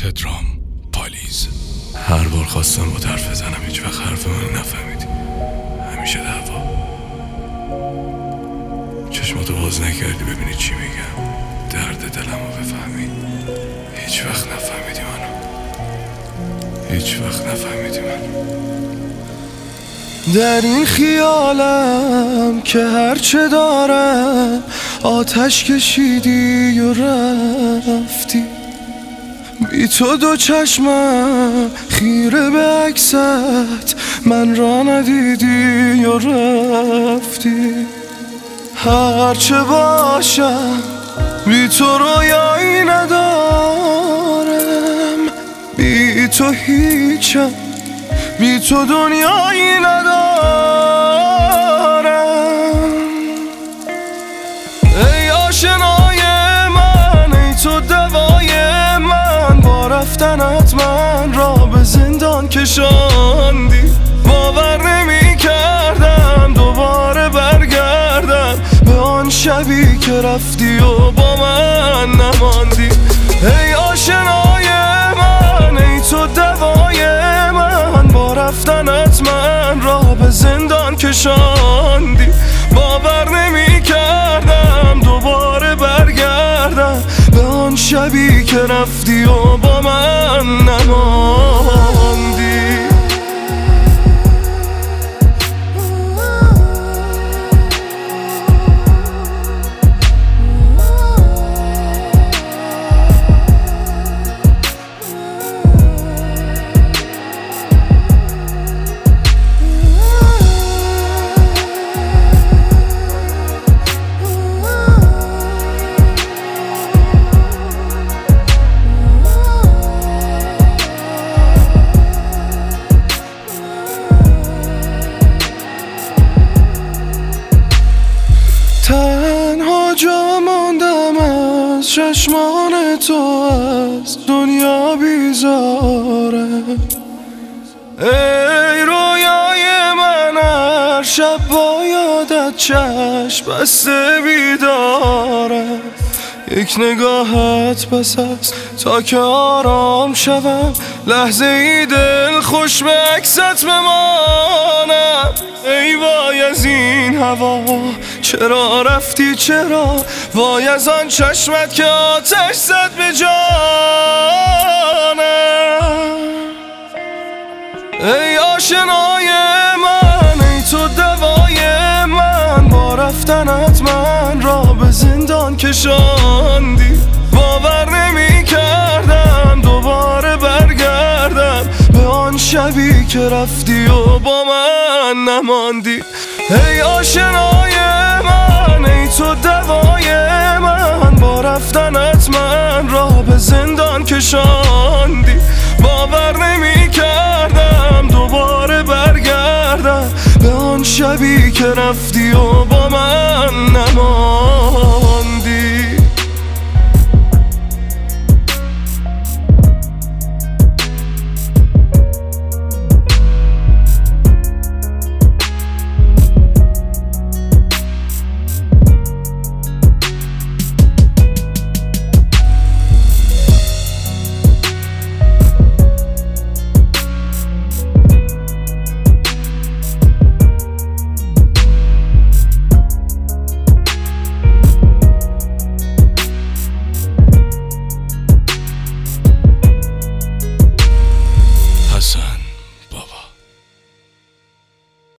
تدرام پالیز. هر بار خواستم با حرف بزنم هیچ وقت حرف من نفهمیدی. همیشه دعوا. چشماتو باز نکردی ببینی چی میگم، درد دلمو بفهمی. هیچ وقت نفهمیدی منو، هیچ وقت نفهمیدی منو. در این خیالم که هرچه دارم آتش کشیدی و رفتی. بی تو دو چشمم خیره به عکست من را ندیدی و رفتی. هرچه باشم بی تو رویایی ندارم، بی تو هیچم، بی تو دنیایی ندارم. ای آشنای من، ای تو دوای من، با رفتنت من را به زندان کشاندی. باور نمی کردم دوباره برگردم به آن شبی که رفتی و با من نماندی. ای آشنای من، ای تو دوای من، با رفتنت من را به زندان کشاندی. باور نمی کردم دوباره برگردم به آن شبی که رفتی و با من نماندی. تنها جا ماندم از چشمان تو، از دنیا بیزاره. ای رویای من، هر شب با یادت چشم بسته بیداره. یک نگاهت بس است تا که آرام شوم، لحظه ای دل خوش به عکست بمانم. ای وای از این هوا، چرا رفتی چرا؟ وای از آن چشمت که آتش زد به جانم. ای آشنای من، ای تو دوای من، با رفتنت من را به زندان کشاندی. باور نمی کردم دوباره برگردم به آن شبی که رفتی و با من نماندی. ای آشنای من، ای تو دوای من، با رفتنت من را به زندان کشاندی. باور نمی کردم دوباره برگردم به آن شبی که رفتی و با من نماندی.